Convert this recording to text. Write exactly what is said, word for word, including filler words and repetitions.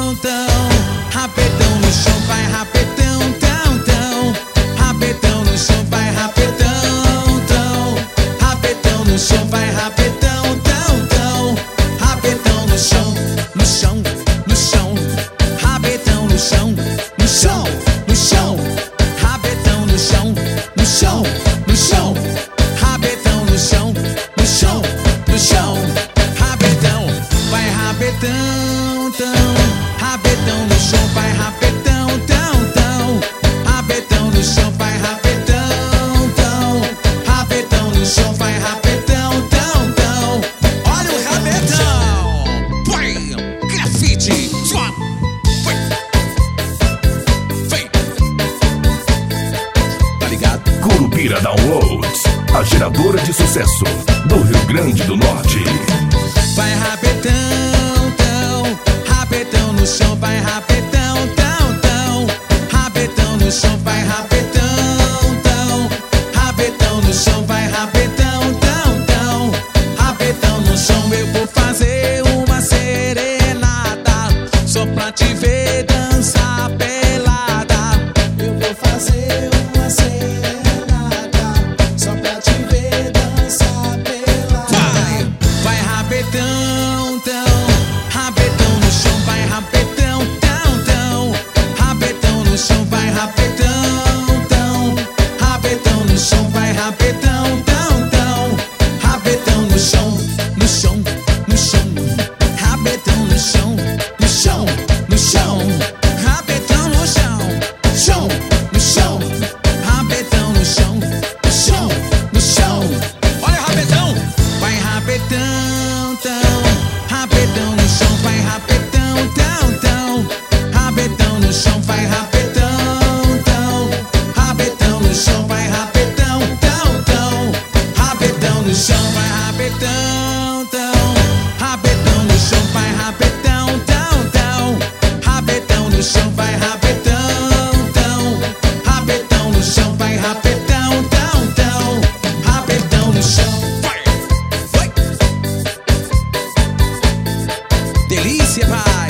tão. Rapetão no chão, vai rapetão, tão, tão. Rapetão no chão, vai rapetão, tão. Rapetão no chão, vai rapetão, tão, tão. Rapetão no chão, no chão, no chão. Rapetão no chão, no chão, no chão. Rapetão no chão, no chão, no chão. Rapetão no chão, no chão, no chão. Rapetão, vai rapetão, tão. Rapetão no chão, vai rapetão, tão, tão. Rapetão no chão, vai rapetão, tão. Rapetão no chão, vai rapetão, tão, tão. Olha o rapetão! Vai! Grafite! Sua! Vai! Vem! Tá ligado? Curupira Downloads, a geradora de sucesso do Rio Grande do Norte. Vai rapetão, tão. Rapetão no chão, vai rapetão, tão, tão. Rapetão no chão, vai rapetão, tão. Rapetão no chão, vai rapetão, tão, tão. Rapetão no chão, eu vou fazer uma serenata só pra te ver dançar pelada. Eu vou fazer uma serenata só pra te ver dançar pelada. Vai, vai rapetão, tão. Rapetão no chão, vai rapetão, tão, tão. Rapetão no chão, vai rapetão, tão. Rapetão no chão, vai rapetão, tão, tão. Rapetão no chão, no chão, no chão. Rapetão no chão, no chão, no chão. Rapetão no chão, chão, no chão. Rapetão no chão, no chão, no chão. Olha o rapetão, vai rapetão, tão. Rapetão no chão, vai rapetão, tão, tão. Rapetão no chão, vai rapetão, tão. Rapetão no chão, vai rapetão, tão, tão. Rapetão no chão, vai rapetão, tão. Rapetão no chão, vai rapetão, tão, tão. Rapetão no chão, vai rapetão, tão. Rapetão no chão, vai rapetão, tão, tão. Rapetão no chão, vai, vai. Delícia, vai.